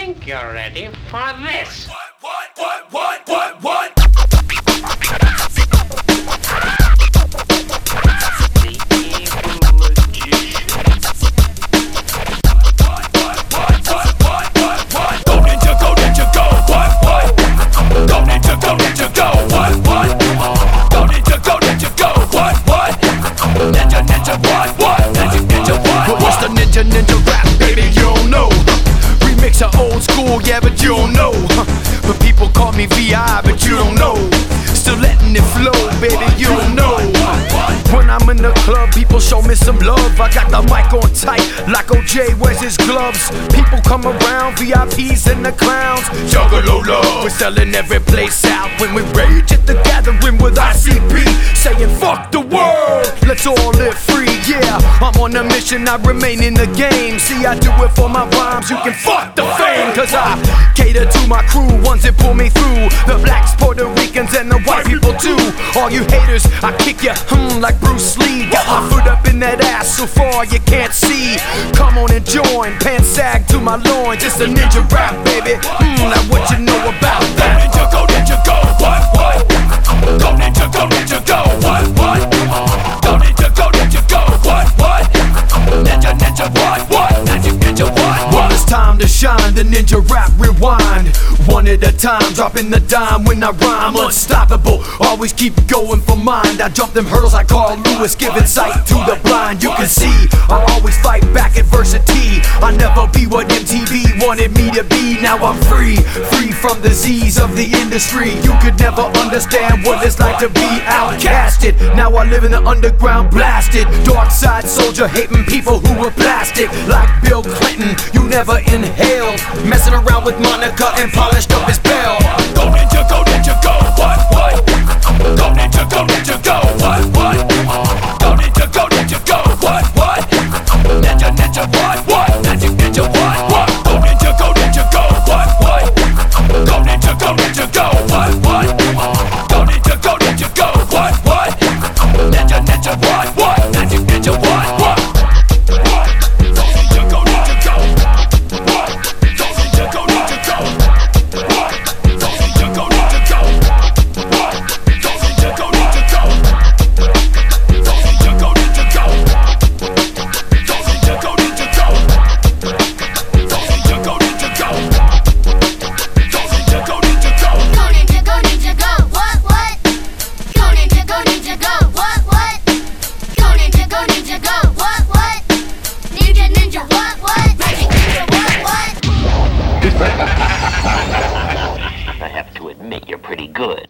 think you're ready for this. What? The evil magician. Go ninja, go ninja, go. What? Go ninja, go ninja, go. What? Go ninja, go ninja, go. What? Ninja, what? Ninja, what? What's the ninja rap, baby? You don't know. Remix of old school, yeah, but you don't know. But people call me VI, but you don't know. Still letting it flow, baby, you don't know. When I'm in the club, people show me some love. I got the mic on tight, like OJ wears his gloves. People come around, VIPs and the clowns. Juggalo love, we're selling every place out. When we rage at the gathering with ICP, saying fuck the world, let's all live free. Yeah, I'm on a mission, I remain in the game. See, I do it for my rhymes, you can fuck the fame. Cause I cater to my crew, ones that pull me through. The blacks, Puerto Ricans, and the white people too. All you haters, I kick ya, like Bruce Lee. Got my foot up in that ass so far you can't see. Come on and join, pants sag to my loins. It's a ninja rap, baby. Now what you know about that? Go ninja, go. What? Go ninja, go ninja, go. What? Go ninja, go ninja, go. What? Ninja, what? Ninja, what? Well, it's time to shine, the ninja rap rewind. One at a time, dropping the dime when I rhyme. Unstoppable, always keep going for mine. I jump them hurdles like Carl Lewis, giving sight to the blind. You can see, I always fight back adversity. I never be what MTV wanted me to be. Now I'm free from the Z's of the industry. You could never understand what it's like to be outcasted. Now I live in the underground, blasted. Dark side soldier, hating people who were plastic. Like Bill Clinton, you never inhaled. Messing around with Monica and polished up his bell. Go ninja, go ninja, go. What? Go ninja, go ninja, go. What? Go ninja, go ninja, go. What? Ninja, what? Ninja, what? Go ninja, go ninja, go. What? Go ninja, go ninja, go. What? Go ninja, go ninja, go. What? Ninja, what? Ninja, what? Go ninja, go ninja, go. What? Go ninja, go ninja, go. What? Go ninja, go ninja, go. What? Go ninja, go ninja, go. Go ninja, go ninja, go. Go ninja, go ninja, go. Go ninja, go ninja, go. Go ninja, go ninja, go. Go ninja, go ninja, go. What? Go ninja, go ninja, go. What? Go ninja, go ninja, go. What? Ninja, what? Magic ninja, what? I have to admit, you're pretty good.